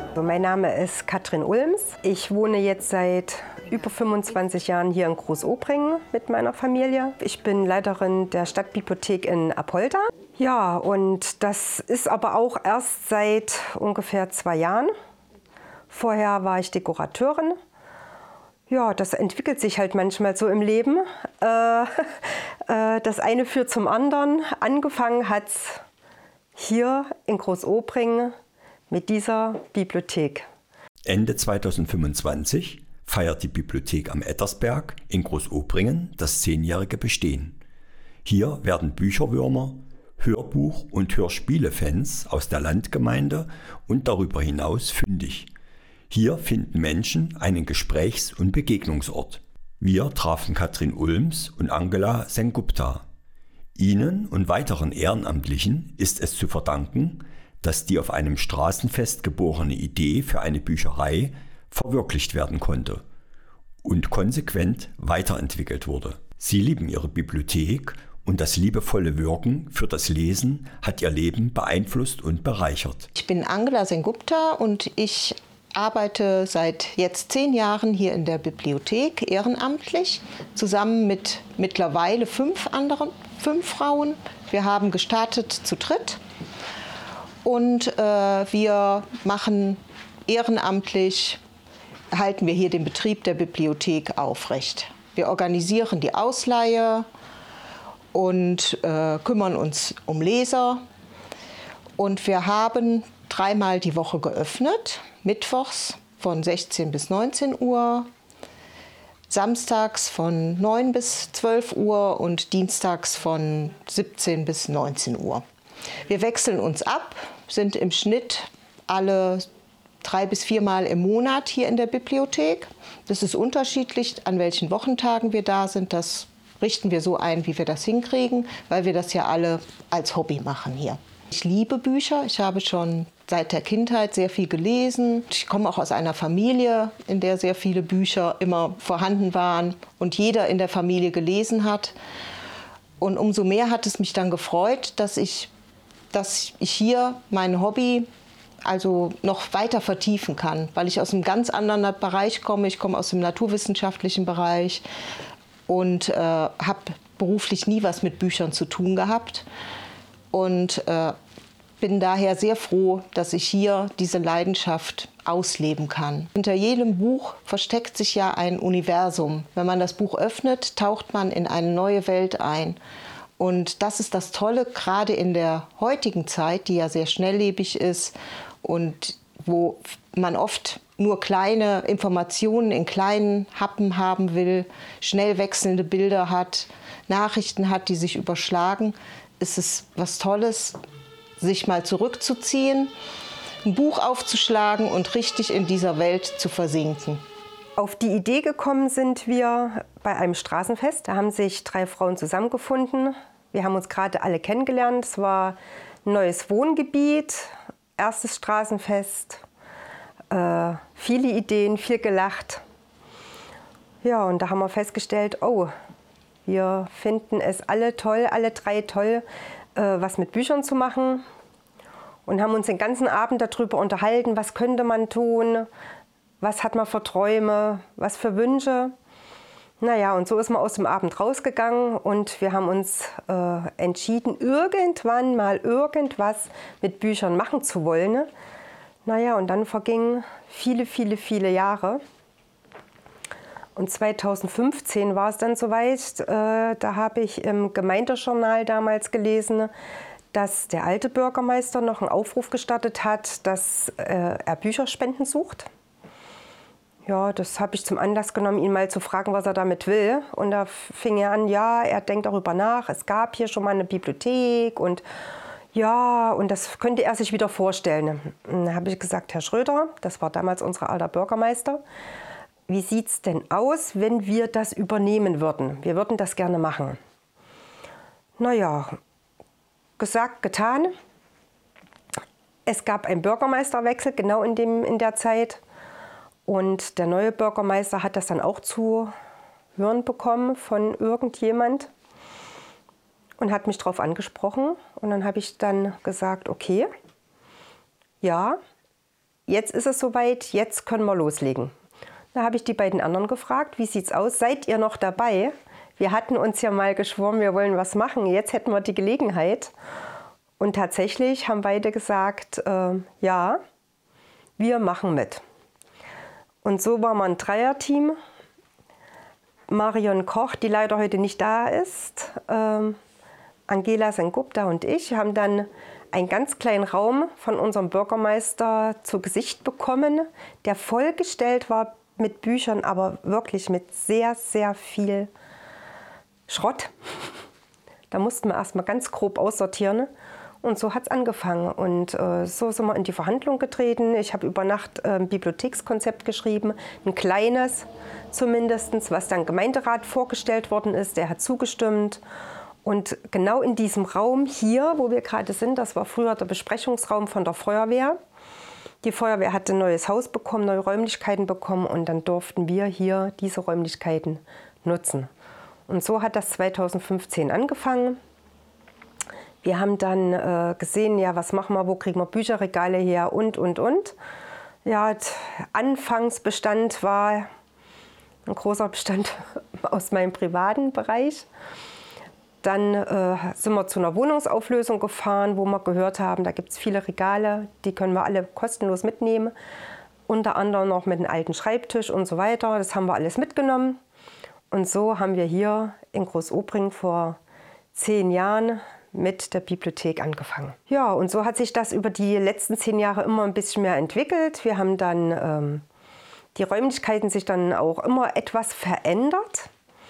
Mein Name ist Katrin Ulms. Ich wohne jetzt seit über 25 Jahren hier in Großobringen mit meiner Familie. Ich bin Leiterin der Stadtbibliothek in Apolda. Ja, und das ist aber auch erst seit ungefähr 2 Jahren. Vorher war ich Dekorateurin. Ja, das entwickelt sich halt manchmal so im Leben. Das eine führt zum anderen. Angefangen hat es hier in Großobringen mit dieser Bibliothek. Ende 2025 feiert die Bibliothek am Ettersberg in Großobringen das 10-jährige Bestehen. Hier werden Bücherwürmer, Hörbuch- und Hörspiele-Fans aus der Landgemeinde und darüber hinaus fündig. Hier finden Menschen einen Gesprächs- und Begegnungsort. Wir trafen Katrin Ulms und Angela Sengupta. Ihnen und weiteren Ehrenamtlichen ist es zu verdanken, dass die auf einem Straßenfest geborene Idee für eine Bücherei verwirklicht werden konnte und konsequent weiterentwickelt wurde. Sie lieben ihre Bibliothek und das liebevolle Wirken für das Lesen hat ihr Leben beeinflusst und bereichert. Ich bin Angela Sengupta und ich arbeite seit jetzt 10 Jahren hier in der Bibliothek ehrenamtlich, zusammen mit mittlerweile 5 Frauen. Wir haben gestartet zu dritt. Und wir machen ehrenamtlich, halten wir hier den Betrieb der Bibliothek aufrecht. Wir organisieren die Ausleihe und kümmern uns um Leser. Und wir haben 3-mal die Woche geöffnet, mittwochs von 16 bis 19 Uhr, samstags von 9 bis 12 Uhr und dienstags von 17 bis 19 Uhr. Wir wechseln uns ab, sind im Schnitt alle 3 bis 4 Mal im Monat hier in der Bibliothek. Das ist unterschiedlich, an welchen Wochentagen wir da sind. Das richten wir so ein, wie wir das hinkriegen, weil wir das ja alle als Hobby machen hier. Ich liebe Bücher. Ich habe schon seit der Kindheit sehr viel gelesen. Ich komme auch aus einer Familie, in der sehr viele Bücher immer vorhanden waren und jeder in der Familie gelesen hat. Und umso mehr hat es mich dann gefreut, dass ich hier mein Hobby also noch weiter vertiefen kann, weil ich aus einem ganz anderen Bereich komme. Ich komme aus dem naturwissenschaftlichen Bereich und habe beruflich nie was mit Büchern zu tun gehabt und bin daher sehr froh, dass ich hier diese Leidenschaft ausleben kann. Hinter jedem Buch versteckt sich ja ein Universum. Wenn man das Buch öffnet, taucht man in eine neue Welt ein. Und das ist das Tolle, gerade in der heutigen Zeit, die ja sehr schnelllebig ist und wo man oft nur kleine Informationen in kleinen Happen haben will, schnell wechselnde Bilder hat, Nachrichten hat, die sich überschlagen, ist es was Tolles, sich mal zurückzuziehen, ein Buch aufzuschlagen und richtig in dieser Welt zu versinken. Auf die Idee gekommen sind wir bei einem Straßenfest. Da haben sich 3 Frauen zusammengefunden. Wir haben uns gerade alle kennengelernt. Es war ein neues Wohngebiet, erstes Straßenfest, viele Ideen, viel gelacht. Ja, und da haben wir festgestellt, oh, wir finden es alle toll, alle 3 toll, was mit Büchern zu machen. Und haben uns den ganzen Abend darüber unterhalten, was könnte man tun, was hat man für Träume, was für Wünsche. Naja, und so ist man aus dem Abend rausgegangen und wir haben uns entschieden, irgendwann mal irgendwas mit Büchern machen zu wollen. Naja, und dann vergingen viele, viele, viele Jahre. Und 2015 war es dann soweit, da habe ich im Gemeindejournal damals gelesen, dass der alte Bürgermeister noch einen Aufruf gestartet hat, dass er Bücherspenden sucht. Ja, das habe ich zum Anlass genommen, ihn mal zu fragen, was er damit will. Und da fing er an, ja, er denkt darüber nach, es gab hier schon mal eine Bibliothek und ja, und das könnte er sich wieder vorstellen. Und da habe ich gesagt, Herr Schröder, das war damals unser alter Bürgermeister, wie sieht es denn aus, wenn wir das übernehmen würden? Wir würden das gerne machen. Naja, gesagt, getan. Es gab einen Bürgermeisterwechsel genau in der Zeit. Und der neue Bürgermeister hat das dann auch zu hören bekommen von irgendjemand und hat mich darauf angesprochen. Und dann habe ich dann gesagt, okay, ja, jetzt ist es soweit, jetzt können wir loslegen. Da habe ich die beiden anderen gefragt, wie sieht's aus, seid ihr noch dabei? Wir hatten uns ja mal geschworen, wir wollen was machen, jetzt hätten wir die Gelegenheit. Und tatsächlich haben beide gesagt, ja, wir machen mit. Und so war man ein Dreierteam. Marion Koch, die leider heute nicht da ist, Angela Sengupta und ich haben dann einen ganz kleinen Raum von unserem Bürgermeister zu Gesicht bekommen, der vollgestellt war mit Büchern, aber wirklich mit sehr, sehr viel Schrott. Da mussten wir erstmal ganz grob aussortieren. Und so hat es angefangen. Und so sind wir in die Verhandlung getreten. Ich habe über Nacht ein Bibliothekskonzept geschrieben, ein kleines zumindest, was dann Gemeinderat vorgestellt worden ist. Der hat zugestimmt. Und genau in diesem Raum hier, wo wir gerade sind, das war früher der Besprechungsraum von der Feuerwehr. Die Feuerwehr hatte ein neues Haus bekommen, neue Räumlichkeiten bekommen und dann durften wir hier diese Räumlichkeiten nutzen. Und so hat das 2015 angefangen. Wir haben dann gesehen, ja, was machen wir, wo kriegen wir Bücherregale her und. Ja, Anfangsbestand war ein großer Bestand aus meinem privaten Bereich. Dann sind wir zu einer Wohnungsauflösung gefahren, wo wir gehört haben, da gibt es viele Regale, die können wir alle kostenlos mitnehmen. Unter anderem noch mit einem alten Schreibtisch und so weiter. Das haben wir alles mitgenommen. Und so haben wir hier in Großobringen vor 10 Jahren mit der Bibliothek angefangen. Ja, und so hat sich das über die letzten 10 Jahre immer ein bisschen mehr entwickelt. Wir haben dann die Räumlichkeiten sich dann auch immer etwas verändert.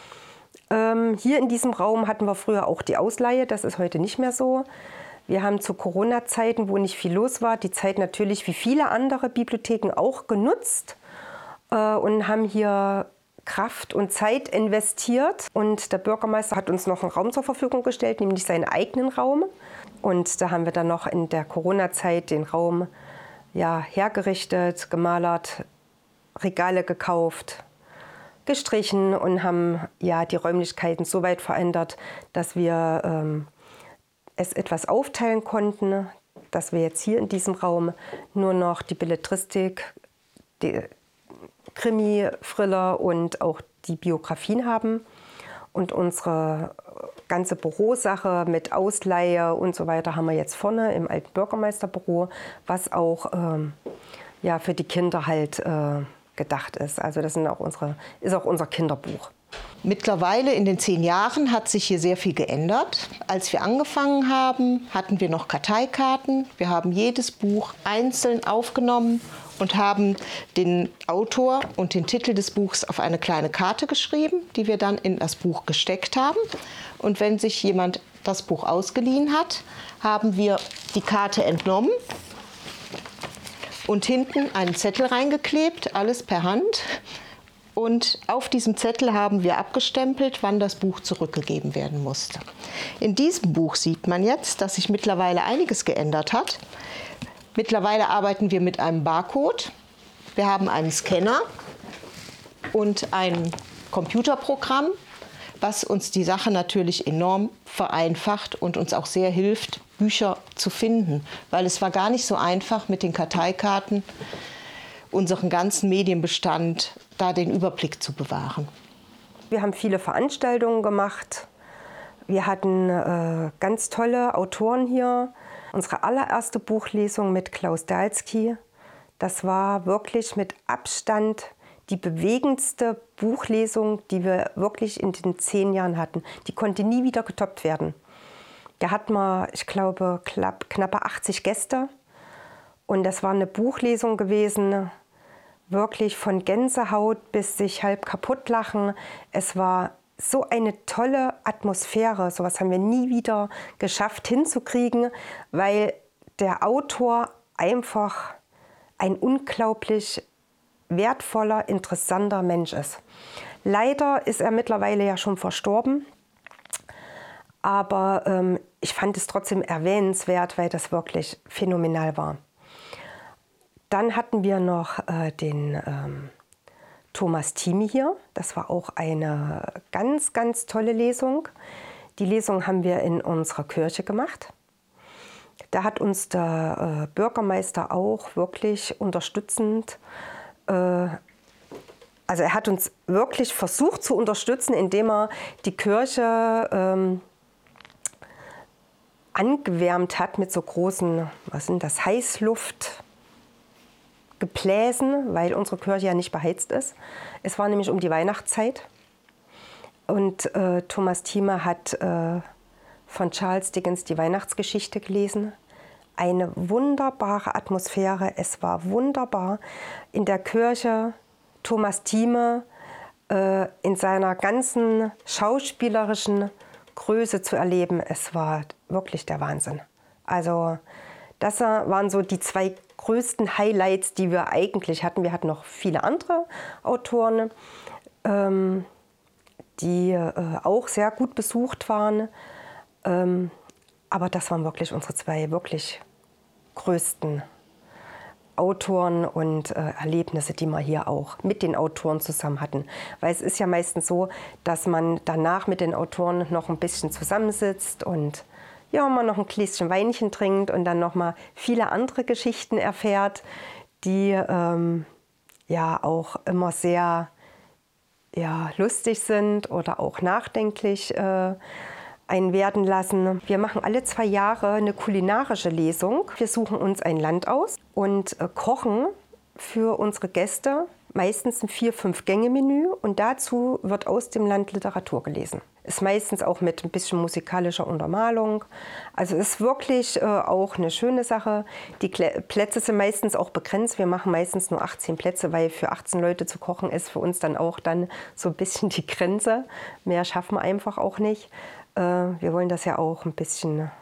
Hier in diesem Raum hatten wir früher auch die Ausleihe, das ist heute nicht mehr so. Wir haben zu Corona-Zeiten, wo nicht viel los war, die Zeit natürlich wie viele andere Bibliotheken auch genutzt und haben hier Kraft und Zeit investiert. Und der Bürgermeister hat uns noch einen Raum zur Verfügung gestellt, nämlich seinen eigenen Raum. Und da haben wir dann noch in der Corona-Zeit den Raum hergerichtet, gemalert, Regale gekauft, gestrichen und haben die Räumlichkeiten so weit verändert, dass wir es etwas aufteilen konnten, dass wir jetzt hier in diesem Raum nur noch die Belletristik, die Krimi, Thriller und auch die Biografien haben. Und unsere ganze Bürosache mit Ausleihe und so weiter haben wir jetzt vorne im alten Bürgermeisterbüro, was auch für die Kinder halt gedacht ist. Also das ist auch unser Kinderbuch. Mittlerweile in den 10 Jahren hat sich hier sehr viel geändert. Als wir angefangen haben, hatten wir noch Karteikarten. Wir haben jedes Buch einzeln aufgenommen und haben den Autor und den Titel des Buchs auf eine kleine Karte geschrieben, die wir dann in das Buch gesteckt haben. Und wenn sich jemand das Buch ausgeliehen hat, haben wir die Karte entnommen und hinten einen Zettel reingeklebt, alles per Hand. Und auf diesem Zettel haben wir abgestempelt, wann das Buch zurückgegeben werden musste. In diesem Buch sieht man jetzt, dass sich mittlerweile einiges geändert hat. Mittlerweile arbeiten wir mit einem Barcode. Wir haben einen Scanner und ein Computerprogramm, was uns die Sache natürlich enorm vereinfacht und uns auch sehr hilft, Bücher zu finden. Weil es war gar nicht so einfach, mit den Karteikarten unseren ganzen Medienbestand da den Überblick zu bewahren. Wir haben viele Veranstaltungen gemacht. Wir hatten ganz tolle Autoren hier. Unsere allererste Buchlesung mit Klaus Dalsky, das war wirklich mit Abstand die bewegendste Buchlesung, die wir wirklich in den 10 Jahren hatten. Die konnte nie wieder getoppt werden. Da hatten wir, ich glaube, knappe 80 Gäste. Und das war eine Buchlesung gewesen, wirklich von Gänsehaut bis sich halb kaputt lachen. Es war so eine tolle Atmosphäre. Sowas haben wir nie wieder geschafft hinzukriegen, weil der Autor einfach ein unglaublich wertvoller, interessanter Mensch ist. Leider ist er mittlerweile ja schon verstorben, aber ich fand es trotzdem erwähnenswert, weil das wirklich phänomenal war. Dann hatten wir noch den Thomas Thieme hier. Das war auch eine ganz, ganz tolle Lesung. Die Lesung haben wir in unserer Kirche gemacht. Da hat uns der Bürgermeister auch wirklich unterstützend, also er hat uns wirklich versucht zu unterstützen, indem er die Kirche angewärmt hat mit so großen, was sind das, Heißluftgebläsen, weil unsere Kirche ja nicht beheizt ist. Es war nämlich um die Weihnachtszeit und Thomas Thieme hat von Charles Dickens die Weihnachtsgeschichte gelesen. Eine wunderbare Atmosphäre, es war wunderbar in der Kirche Thomas Thieme in seiner ganzen schauspielerischen Größe zu erleben. Es war wirklich der Wahnsinn. Also das waren so die zwei größten Highlights, die wir eigentlich hatten. Wir hatten noch viele andere Autoren, die auch sehr gut besucht waren. Aber das waren wirklich unsere zwei wirklich größten Autoren und Erlebnisse, die wir hier auch mit den Autoren zusammen hatten. Weil es ist ja meistens so, dass man danach mit den Autoren noch ein bisschen zusammensitzt und ja, man noch ein Gläschen Weinchen trinkt und dann noch mal viele andere Geschichten erfährt, die ja auch immer sehr lustig sind oder auch nachdenklich einen werden lassen. Wir machen alle 2 Jahre eine kulinarische Lesung. Wir suchen uns ein Land aus und kochen für unsere Gäste meistens ein 4-5-Gänge-Menü und dazu wird aus dem Land Literatur gelesen. Ist meistens auch mit ein bisschen musikalischer Untermalung. Also ist wirklich auch eine schöne Sache. Die Plätze sind meistens auch begrenzt. Wir machen meistens nur 18 Plätze, weil für 18 Leute zu kochen ist für uns dann auch dann so ein bisschen die Grenze. Mehr schaffen wir einfach auch nicht. Wir wollen das ja auch ein bisschen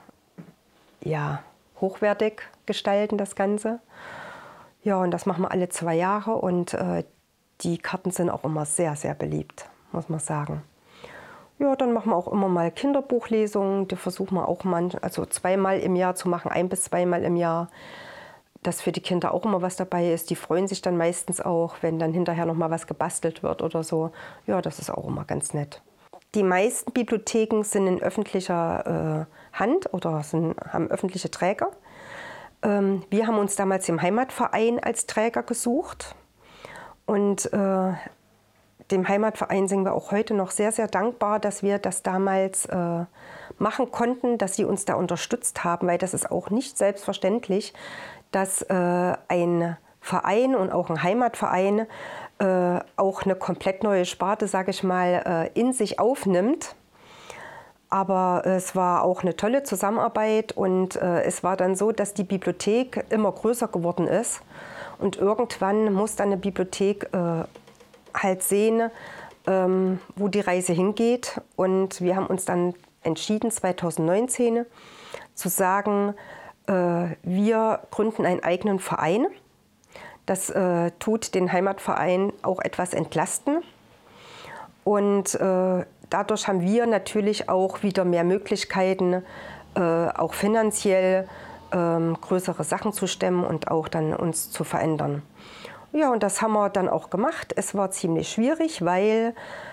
hochwertig gestalten, das Ganze. Ja, und das machen wir alle 2 Jahre und die Karten sind auch immer sehr, sehr beliebt, muss man sagen. Ja, dann machen wir auch immer mal Kinderbuchlesungen. Die versuchen wir auch also 2-mal im Jahr zu machen, 1- bis 2-mal im Jahr. Dass für die Kinder auch immer was dabei ist. Die freuen sich dann meistens auch, wenn dann hinterher noch mal was gebastelt wird oder so. Ja, das ist auch immer ganz nett. Die meisten Bibliotheken sind in öffentlicher Hand oder haben öffentliche Träger. Wir haben uns damals im Heimatverein als Träger gesucht und dem Heimatverein sind wir auch heute noch sehr, sehr dankbar, dass wir das damals machen konnten, dass sie uns da unterstützt haben, weil das ist auch nicht selbstverständlich, dass ein Verein und auch ein Heimatverein auch eine komplett neue Sparte, sage ich mal, in sich aufnimmt. Aber es war auch eine tolle Zusammenarbeit und es war dann so, dass die Bibliothek immer größer geworden ist. Und irgendwann muss dann eine Bibliothek halt sehen, wo die Reise hingeht. Und wir haben uns dann entschieden, 2019 zu sagen, wir gründen einen eigenen Verein. Das tut den Heimatverein auch etwas entlasten. Und dadurch haben wir natürlich auch wieder mehr Möglichkeiten, auch finanziell größere Sachen zu stemmen und auch dann uns zu verändern. Ja, und das haben wir dann auch gemacht. Es war ziemlich schwierig, weil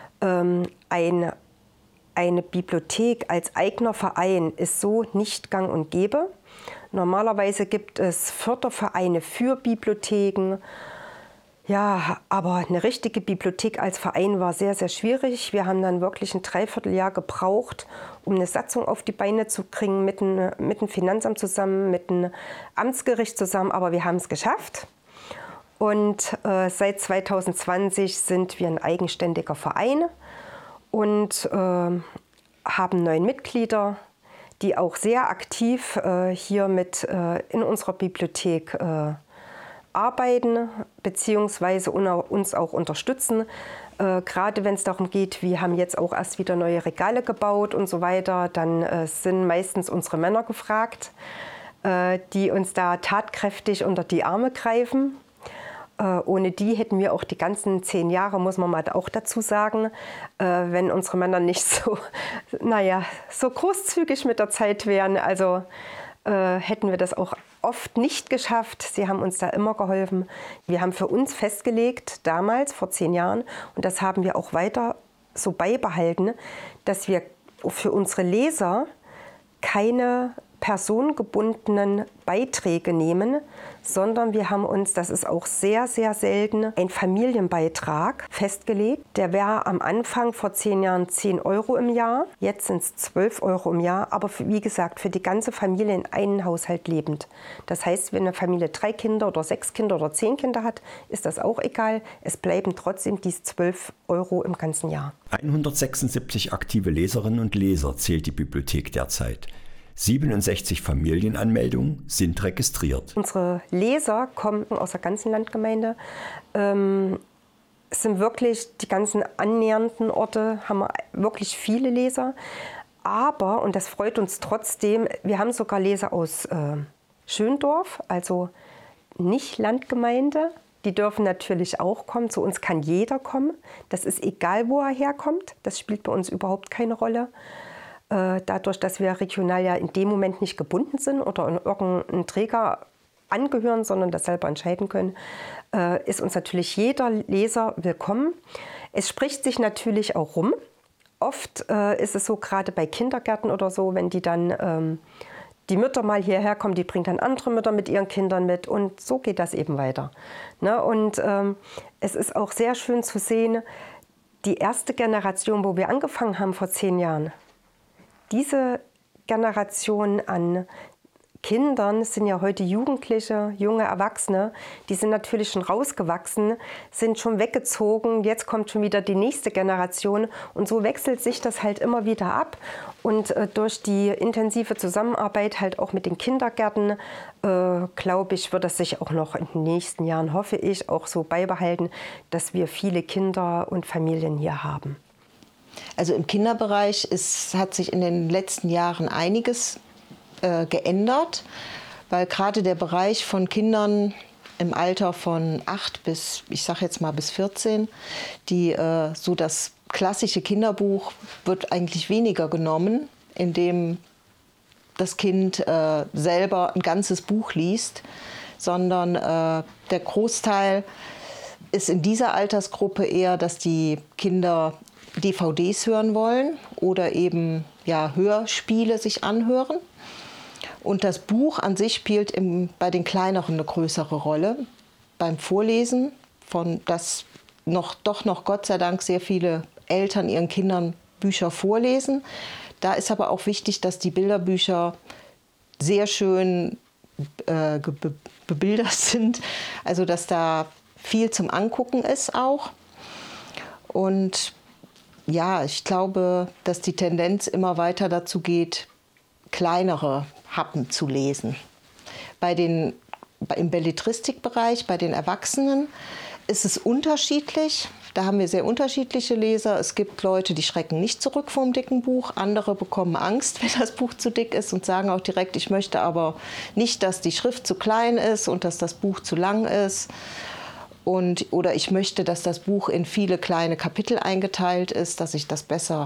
eine Bibliothek als eigener Verein ist so nicht gang und gäbe. Normalerweise gibt es Fördervereine für Bibliotheken. Ja, aber eine richtige Bibliothek als Verein war sehr, sehr schwierig. Wir haben dann wirklich ein Dreivierteljahr gebraucht, um eine Satzung auf die Beine zu kriegen, mit dem Finanzamt zusammen, mit dem Amtsgericht zusammen. Aber wir haben es geschafft. Und seit 2020 sind wir ein eigenständiger Verein und haben 9 Mitglieder, die auch sehr aktiv hier mit in unserer Bibliothek arbeiten bzw. uns auch unterstützen. Gerade wenn es darum geht, wir haben jetzt auch erst wieder neue Regale gebaut und so weiter, dann sind meistens unsere Männer gefragt, die uns da tatkräftig unter die Arme greifen. Ohne die hätten wir auch die ganzen 10 Jahre, muss man mal auch dazu sagen, wenn unsere Männer nicht so, so großzügig mit der Zeit wären. Also hätten wir das auch oft nicht geschafft. Sie haben uns da immer geholfen. Wir haben für uns festgelegt, damals, vor 10 Jahren, und das haben wir auch weiter so beibehalten, dass wir für unsere Leser keine personengebundenen Beiträge nehmen, sondern wir haben uns, das ist auch sehr, sehr selten, einen Familienbeitrag festgelegt. Der wäre am Anfang vor 10 Jahren 10 € im Jahr, jetzt sind es 12 € im Jahr, aber wie gesagt, für die ganze Familie in einem Haushalt lebend. Das heißt, wenn eine Familie 3 Kinder oder 6 Kinder oder 10 Kinder hat, ist das auch egal. Es bleiben trotzdem diese 12 € im ganzen Jahr. 176 aktive Leserinnen und Leser zählt die Bibliothek derzeit. 67 Familienanmeldungen sind registriert. Unsere Leser kommen aus der ganzen Landgemeinde. Es sind wirklich die ganzen annähernden Orte, haben wir wirklich viele Leser. Aber, und das freut uns trotzdem, wir haben sogar Leser aus Schöndorf, also nicht Landgemeinde. Die dürfen natürlich auch kommen. Zu uns kann jeder kommen. Das ist egal, wo er herkommt. Das spielt bei uns überhaupt keine Rolle. Dadurch, dass wir regional ja in dem Moment nicht gebunden sind oder in irgendeinen Träger angehören, sondern das selber entscheiden können, ist uns natürlich jeder Leser willkommen. Es spricht sich natürlich auch rum. Oft ist es so, gerade bei Kindergärten oder so, wenn die dann die Mütter mal hierher kommen, die bringen dann andere Mütter mit ihren Kindern mit und so geht das eben weiter. Ne? Und es ist auch sehr schön zu sehen, die erste Generation, wo wir angefangen haben vor 10 Jahren, diese Generation an Kindern sind ja heute Jugendliche, junge Erwachsene, die sind natürlich schon rausgewachsen, sind schon weggezogen, jetzt kommt schon wieder die nächste Generation und so wechselt sich das halt immer wieder ab und durch die intensive Zusammenarbeit halt auch mit den Kindergärten, glaube ich, wird das sich auch noch in den nächsten Jahren, hoffe ich, auch so beibehalten, dass wir viele Kinder und Familien hier haben. Also im Kinderbereich hat sich in den letzten Jahren einiges geändert, weil gerade der Bereich von Kindern im Alter von 8 bis, ich sage jetzt mal bis 14, so das klassische Kinderbuch wird eigentlich weniger genommen, indem das Kind selber ein ganzes Buch liest, sondern der Großteil ist in dieser Altersgruppe eher, dass die Kinder DVDs hören wollen oder eben ja, Hörspiele sich anhören. Und das Buch an sich spielt bei den Kleineren eine größere Rolle. Beim Vorlesen, das doch noch Gott sei Dank sehr viele Eltern ihren Kindern Bücher vorlesen. Da ist aber auch wichtig, dass die Bilderbücher sehr schön bebildert sind, also dass da viel zum Angucken ist auch. Und ja, ich glaube, dass die Tendenz immer weiter dazu geht, kleinere Happen zu lesen. Im Belletristikbereich, bei den Erwachsenen, ist es unterschiedlich. Da haben wir sehr unterschiedliche Leser. Es gibt Leute, die schrecken nicht zurück vor dem dicken Buch. Andere bekommen Angst, wenn das Buch zu dick ist und sagen auch direkt, ich möchte aber nicht, dass die Schrift zu klein ist und dass das Buch zu lang ist. Oder ich möchte, dass das Buch in viele kleine Kapitel eingeteilt ist, dass ich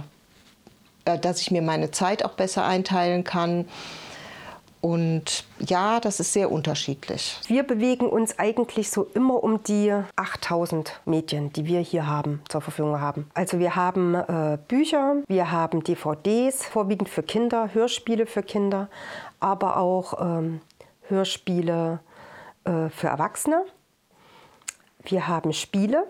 mir meine Zeit auch besser einteilen kann. Und ja, das ist sehr unterschiedlich. Wir bewegen uns eigentlich so immer um die 8000 Medien, die wir hier zur Verfügung haben. Also wir haben Bücher, wir haben DVDs, vorwiegend für Kinder, Hörspiele für Kinder, aber auch Hörspiele für Erwachsene. Wir haben Spiele,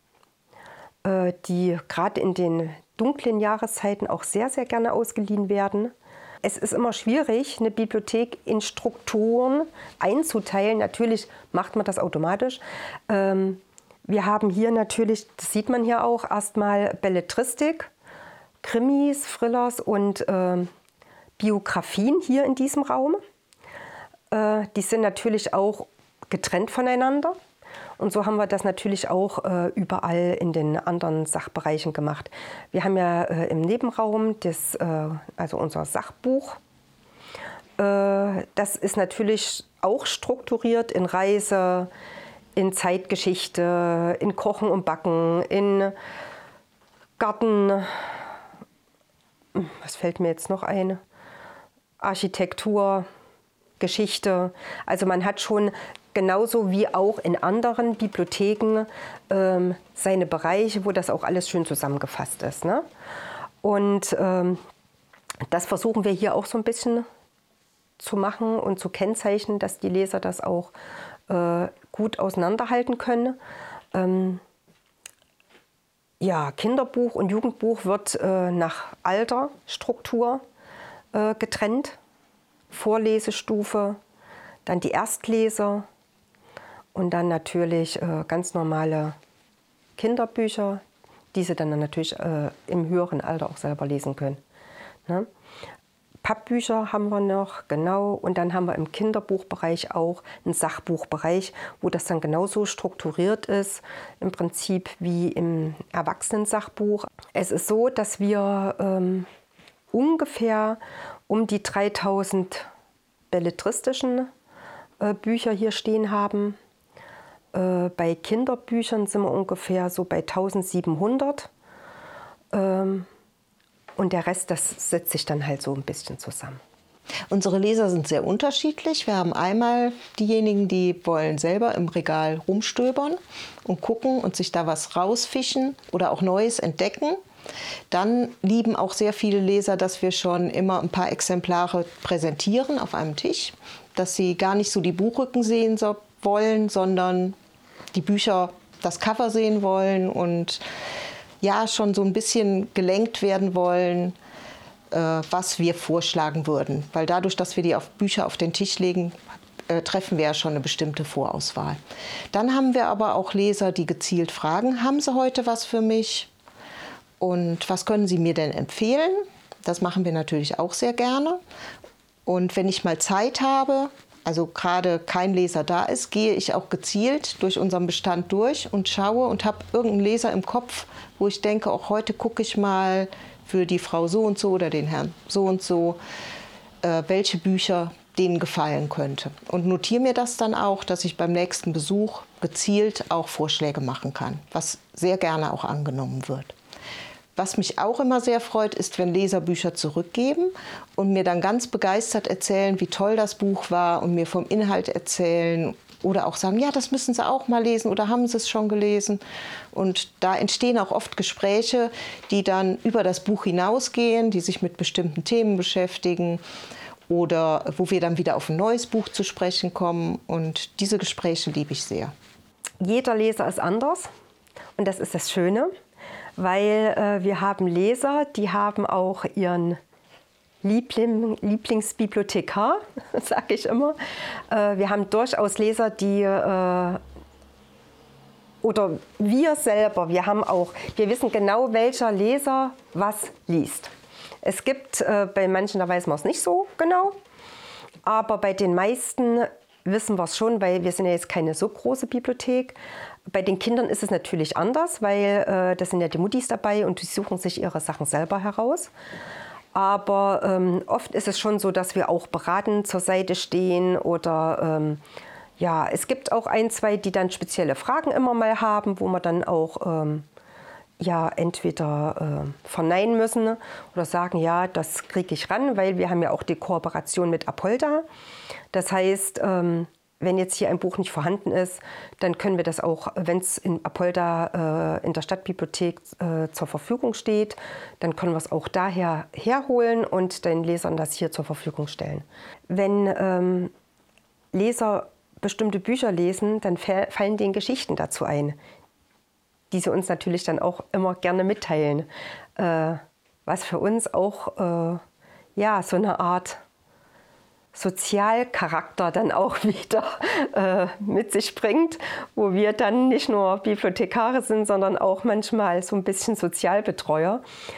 die gerade in den dunklen Jahreszeiten auch sehr, sehr gerne ausgeliehen werden. Es ist immer schwierig, eine Bibliothek in Strukturen einzuteilen. Natürlich macht man das automatisch. Wir haben hier natürlich, das sieht man hier auch, erstmal Belletristik, Krimis, Thrillers und Biografien hier in diesem Raum. Die sind natürlich auch getrennt voneinander. Und so haben wir das natürlich auch überall in den anderen Sachbereichen gemacht. Wir haben ja im Nebenraum also unser Sachbuch. Das ist natürlich auch strukturiert in Reise, in Zeitgeschichte, in Kochen und Backen, in Garten. Was fällt mir jetzt noch ein? Architektur, Geschichte. Also man hat schon genauso wie auch in anderen Bibliotheken seine Bereiche, wo das auch alles schön zusammengefasst ist. Ne? Und das versuchen wir hier auch so ein bisschen zu machen und zu kennzeichnen, dass die Leser das auch gut auseinanderhalten können. Ja, Kinderbuch und Jugendbuch wird nach Altersstruktur getrennt. Vorlesestufe, dann die Erstleser und dann natürlich ganz normale Kinderbücher, die sie dann natürlich im höheren Alter auch selber lesen können. Ne? Pappbücher haben wir noch, genau. Und dann haben wir im Kinderbuchbereich auch einen Sachbuchbereich, wo das dann genauso strukturiert ist, im Prinzip wie im Erwachsenensachbuch. Es ist so, dass wir ungefähr um die 3000 belletristischen Bücher hier stehen haben. Bei Kinderbüchern sind wir ungefähr so bei 1700. Und der Rest, das setzt sich dann halt so ein bisschen zusammen. Unsere Leser sind sehr unterschiedlich. Wir haben einmal diejenigen, die wollen selber im Regal rumstöbern und gucken und sich da was rausfischen oder auch Neues entdecken. Dann lieben auch sehr viele Leser, dass wir schon immer ein paar Exemplare präsentieren auf einem Tisch, dass sie gar nicht so die Buchrücken sehen wollen, sondern die Bücher, das Cover sehen wollen und ja, schon so ein bisschen gelenkt werden wollen, was wir vorschlagen würden. Weil dadurch, dass wir die Bücher auf den Tisch legen, treffen wir ja schon eine bestimmte Vorauswahl. Dann haben wir aber auch Leser, die gezielt fragen, haben Sie heute was für mich? Und was können Sie mir denn empfehlen? Das machen wir natürlich auch sehr gerne. Und wenn ich mal Zeit habe, also gerade kein Leser da ist, gehe ich auch gezielt durch unseren Bestand durch und schaue und habe irgendeinen Leser im Kopf, wo ich denke, auch heute gucke ich mal für die Frau so und so oder den Herrn so und so, welche Bücher denen gefallen könnte. Und notiere mir das dann auch, dass ich beim nächsten Besuch gezielt auch Vorschläge machen kann, was sehr gerne auch angenommen wird. Was mich auch immer sehr freut, ist, wenn Leser Bücher zurückgeben und mir dann ganz begeistert erzählen, wie toll das Buch war und mir vom Inhalt erzählen oder auch sagen, ja, das müssen Sie auch mal lesen oder haben Sie es schon gelesen. Und da entstehen auch oft Gespräche, die dann über das Buch hinausgehen, die sich mit bestimmten Themen beschäftigen oder wo wir dann wieder auf ein neues Buch zu sprechen kommen. Und diese Gespräche liebe ich sehr. Jeder Leser ist anders und das ist das Schöne. Weil wir haben Leser, die haben auch ihren Lieblingsbibliothekar, sage ich immer. Wir haben durchaus Leser, die, oder wir selber, wir wissen genau, welcher Leser was liest. Es gibt bei manchen, da weiß man es nicht so genau, aber bei den meisten wissen wir es schon, weil wir sind ja jetzt keine so große Bibliothek. Bei den Kindern ist es natürlich anders, weil da sind ja die Muttis dabei und die suchen sich ihre Sachen selber heraus. Aber oft ist es schon so, dass wir auch beratend zur Seite stehen oder ja, es gibt auch ein, zwei, die dann spezielle Fragen immer mal haben, wo wir dann auch ja, entweder verneinen müssen oder sagen, ja, das kriege ich ran, weil wir haben ja auch die Kooperation mit Apolda. Das heißt, wenn jetzt hier ein Buch nicht vorhanden ist, dann können wir das auch, wenn es in Apolda in der Stadtbibliothek zur Verfügung steht, dann können wir es auch daher herholen und den Lesern das hier zur Verfügung stellen. Wenn Leser bestimmte Bücher lesen, dann fallen denen Geschichten dazu ein, die sie uns natürlich dann auch immer gerne mitteilen, was für uns auch ja, so eine Art Sozialcharakter dann auch wieder mit sich bringt, wo wir dann nicht nur Bibliothekare sind, sondern auch manchmal so ein bisschen Sozialbetreuer.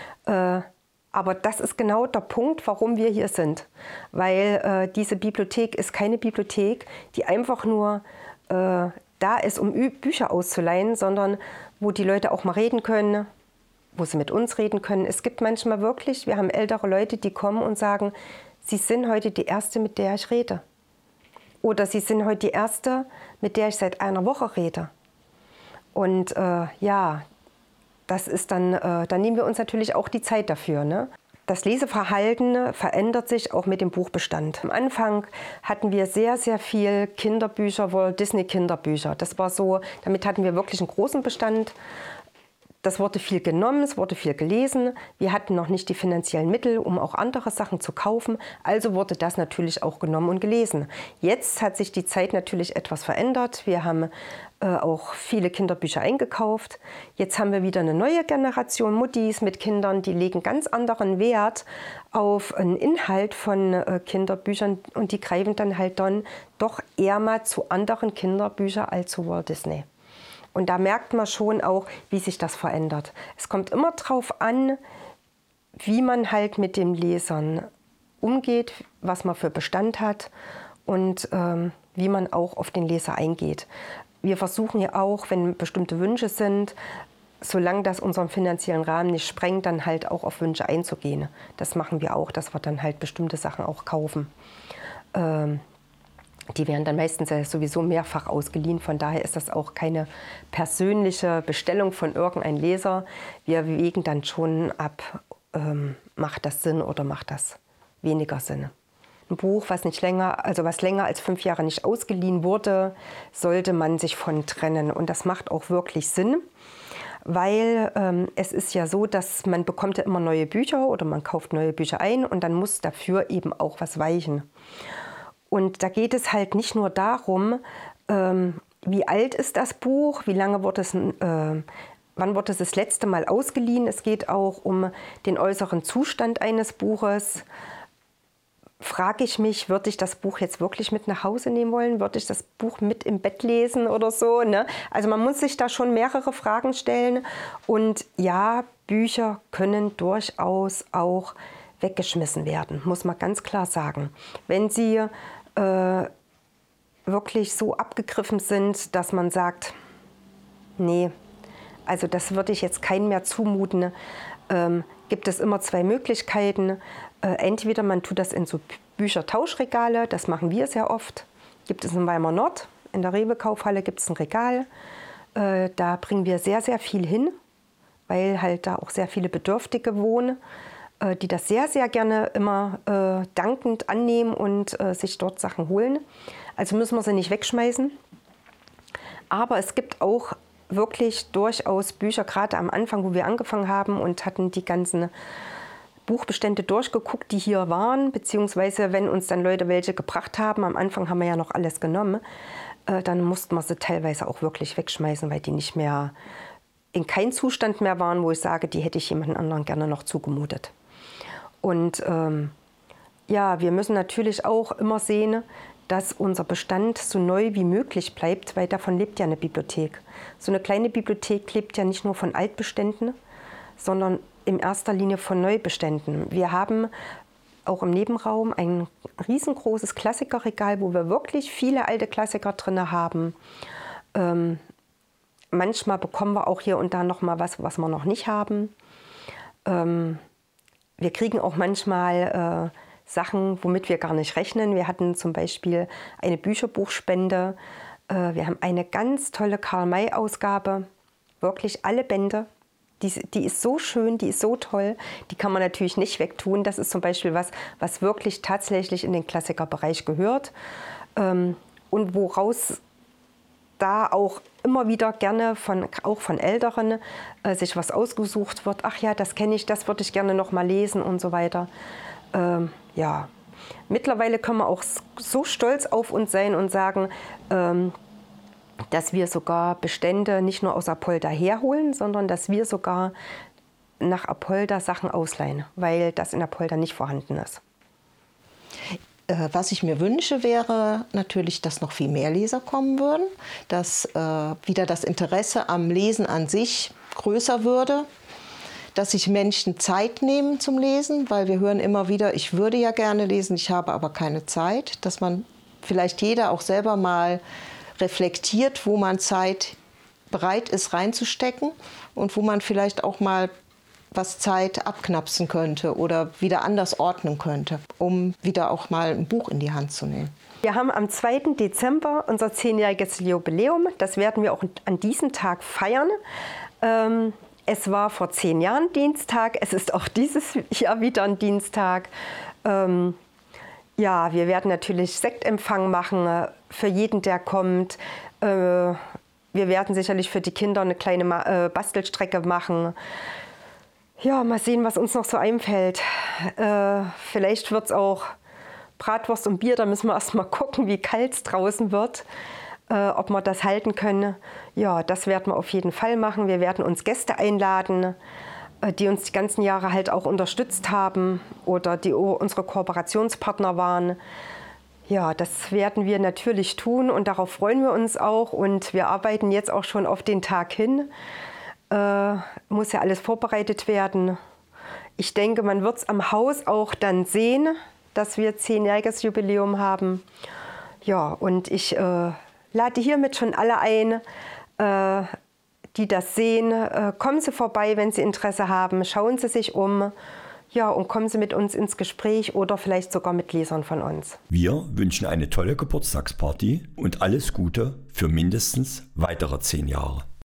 Aber das ist genau der Punkt, warum wir hier sind, weil diese Bibliothek ist keine Bibliothek, die einfach nur da ist, um Bücher auszuleihen, sondern wo die Leute auch mal reden können, wo sie mit uns reden können. Es gibt manchmal wirklich, wir haben ältere Leute, die kommen und sagen, Sie sind heute die Erste, mit der ich rede. Oder Sie sind heute die Erste, mit der ich seit einer Woche rede. Und ja, das ist dann nehmen wir uns natürlich auch die Zeit dafür, ne? Das Leseverhalten verändert sich auch mit dem Buchbestand. Am Anfang hatten wir sehr, sehr viel Kinderbücher, Walt Disney Kinderbücher. Das war so, damit hatten wir wirklich einen großen Bestand. Das wurde viel genommen, es wurde viel gelesen. Wir hatten noch nicht die finanziellen Mittel, um auch andere Sachen zu kaufen. Also wurde das natürlich auch genommen und gelesen. Jetzt hat sich die Zeit natürlich etwas verändert. Wir haben auch viele Kinderbücher eingekauft. Jetzt haben wir wieder eine neue Generation Muttis mit Kindern, die legen ganz anderen Wert auf einen Inhalt von Kinderbüchern und die greifen dann halt dann doch eher mal zu anderen Kinderbüchern als zu Walt Disney. Und da merkt man schon auch, wie sich das verändert. Es kommt immer darauf an, wie man halt mit den Lesern umgeht, was man für Bestand hat und wie man auch auf den Leser eingeht. Wir versuchen ja auch, wenn bestimmte Wünsche sind, solange das unseren finanziellen Rahmen nicht sprengt, dann halt auch auf Wünsche einzugehen. Das machen wir auch, dass wir dann halt bestimmte Sachen auch kaufen. Die werden dann meistens ja sowieso mehrfach ausgeliehen. Von daher ist das auch keine persönliche Bestellung von irgendeinem Leser. Wir wägen dann schon ab, macht das Sinn oder macht das weniger Sinn. Ein Buch, was länger als 5 Jahre nicht ausgeliehen wurde, sollte man sich von trennen. Und das macht auch wirklich Sinn, weil es ist ja so, dass man bekommt ja immer neue Bücher oder man kauft neue Bücher ein und dann muss dafür eben auch was weichen. Und da geht es halt nicht nur darum, wie alt ist das Buch, wie lange wurde es, wann wurde es das letzte Mal ausgeliehen. Es geht auch um den äußeren Zustand eines Buches. Frage ich mich, würde ich das Buch jetzt wirklich mit nach Hause nehmen wollen? Würde ich das Buch mit im Bett lesen oder so? Ne? Also man muss sich da schon mehrere Fragen stellen. Und ja, Bücher können durchaus auch weggeschmissen werden, muss man ganz klar sagen. Wenn sie wirklich so abgegriffen sind, dass man sagt, nee, also das würde ich jetzt keinem mehr zumuten, gibt es immer 2 Möglichkeiten. Entweder man tut das in so Büchertauschregale, das machen wir sehr oft. Gibt es in Weimar Nord, in der Rewe-Kaufhalle gibt es ein Regal. Da bringen wir sehr, sehr viel hin, weil halt da auch sehr viele Bedürftige wohnen, die das sehr, sehr gerne immer dankend annehmen und sich dort Sachen holen. Also müssen wir sie nicht wegschmeißen. Aber es gibt auch wirklich durchaus Bücher, gerade am Anfang, wo wir angefangen haben und hatten die ganzen Buchbestände durchgeguckt, die hier waren, beziehungsweise wenn uns dann Leute welche gebracht haben, am Anfang haben wir ja noch alles genommen, dann mussten wir sie teilweise auch wirklich wegschmeißen, weil die nicht mehr in keinem Zustand mehr waren, wo ich sage, die hätte ich jemand anderen gerne noch zugemutet. Und ja, wir müssen natürlich auch immer sehen, dass unser Bestand so neu wie möglich bleibt, weil davon lebt ja eine Bibliothek. So eine kleine Bibliothek lebt ja nicht nur von Altbeständen, sondern in erster Linie von Neubeständen. Wir haben auch im Nebenraum ein riesengroßes Klassikerregal, wo wir wirklich viele alte Klassiker drin haben. Manchmal bekommen wir auch hier und da noch mal was wir noch nicht haben. Wir kriegen auch manchmal Sachen, womit wir gar nicht rechnen. Wir hatten zum Beispiel eine Bücherbuchspende. Wir haben eine ganz tolle Karl-May-Ausgabe, wirklich alle Bände. Die ist so schön, die ist so toll, die kann man natürlich nicht wegtun. Das ist zum Beispiel was wirklich tatsächlich in den Klassikerbereich gehört und woraus da auch immer wieder gerne auch von Älteren sich was ausgesucht wird. Ach ja, das kenne ich, das würde ich gerne noch mal lesen und so weiter. Ja, mittlerweile können wir auch so stolz auf uns sein und sagen, dass wir sogar Bestände nicht nur aus Apolda herholen, sondern dass wir sogar nach Apolda Sachen ausleihen, weil das in Apolda nicht vorhanden ist. Was ich mir wünsche, wäre natürlich, dass noch viel mehr Leser kommen würden, dass wieder das Interesse am Lesen an sich größer würde, dass sich Menschen Zeit nehmen zum Lesen, weil wir hören immer wieder, ich würde ja gerne lesen, ich habe aber keine Zeit, dass man vielleicht jeder auch selber mal reflektiert, wo man Zeit bereit ist reinzustecken und wo man vielleicht auch mal was Zeit abknapsen könnte oder wieder anders ordnen könnte, um wieder auch mal ein Buch in die Hand zu nehmen. Wir haben am 2. Dezember unser 10-jähriges Jubiläum. Das werden wir auch an diesem Tag feiern. Es war vor 10 Jahren Dienstag, es ist auch dieses Jahr wieder ein Dienstag. Ja, wir werden natürlich Sektempfang machen für jeden, der kommt. Wir wir werden sicherlich für die Kinder eine kleine Bastelstrecke machen. Ja, mal sehen, was uns noch so einfällt. Vielleicht wird es auch Bratwurst und Bier, da müssen wir erst mal gucken, wie kalt es draußen wird, ob wir das halten können. Ja, das werden wir auf jeden Fall machen. Wir werden uns Gäste einladen, die uns die ganzen Jahre halt auch unterstützt haben oder die unsere Kooperationspartner waren. Ja, das werden wir natürlich tun und darauf freuen wir uns auch. Und wir arbeiten jetzt auch schon auf den Tag hin. Muss ja alles vorbereitet werden. Ich denke, man wird es am Haus auch dann sehen, dass wir 10-jähriges Jubiläum haben. Ja, und ich lade hiermit schon alle ein, die das sehen. Kommen Sie vorbei, wenn Sie Interesse haben. Schauen Sie sich um. Ja, und kommen Sie mit uns ins Gespräch oder vielleicht sogar mit Lesern von uns. Wir wünschen eine tolle Geburtstagsparty und alles Gute für mindestens weitere 10 Jahre.